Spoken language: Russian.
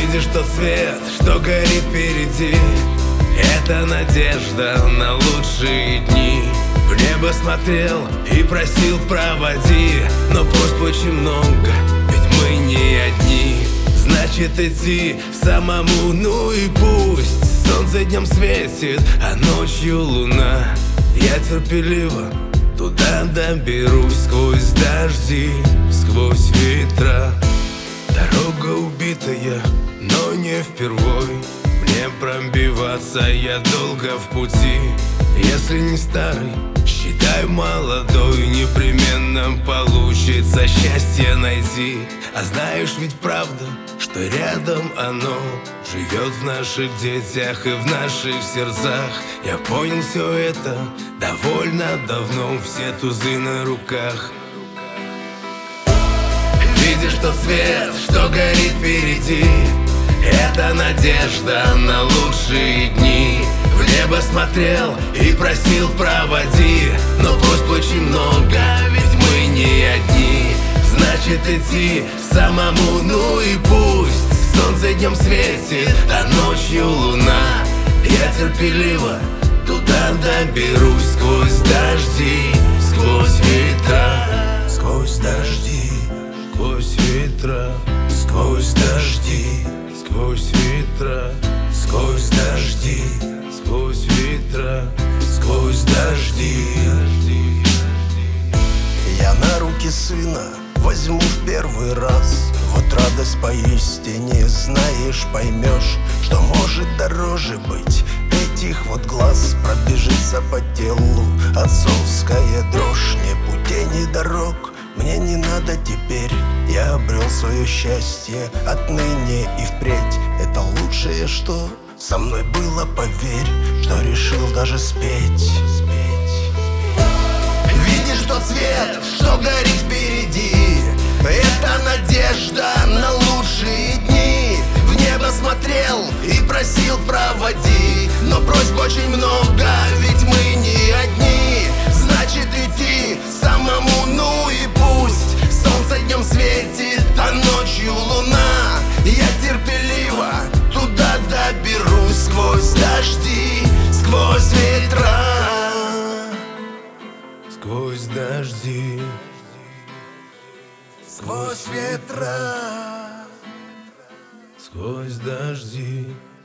Видишь тот свет, что горит впереди? Это надежда на лучшие дни. В небо смотрел и просил проводи, но просьб очень много, ведь мы не одни. Значит идти самому, ну и пусть. Солнце днем светит, а ночью луна. Я терпеливо туда доберусь, сквозь дожди, сквозь ветра. Дорога убитая, но не впервой. Мне пробиваться, я долго в пути. Если не старый, считай молодой. Непременно получится счастье найти. А знаешь ведь правда, что рядом оно живет в наших детях и в наших сердцах. Я понял все это довольно давно, все тузы на руках. Видишь тот свет, что горит впереди? Это надежда на лучшие дни. В небо смотрел и просил проводи, но просьб очень много, ведь мы не одни. Значит идти самому, ну и пусть. Солнце днем светит, а ночью луна. Я терпеливо туда доберусь, сквозь дожди, сквозь ветра. Сквозь дожди, сквозь ветра, сквозь дожди, сквозь ветра, сквозь дожди, сквозь ветра, сквозь дожди. Я на руки сына возьму в первый раз. Вот радость поистине, знаешь, поймешь, что может дороже быть этих вот глаз. Пробежится по телу отцовская дрожь. Ни путей, ни дорог мне не надо теперь. Я обрел свое счастье отныне и впредь. Это лучшее, что со мной было, поверь, что решил даже спеть. Видишь тот свет, что горит впереди? Это надежда на лучшие дни. В небо смотрел и просил проводи, но просьб очень много, ведь мы не одни. Значит идти самому, ну и пусть. Солнце днем светит, а ночью луна. Я терпеливо туда доберусь, сквозь дожди, сквозь ветра. Сквозь дожди, Сквозь ветра, сквозь дожди.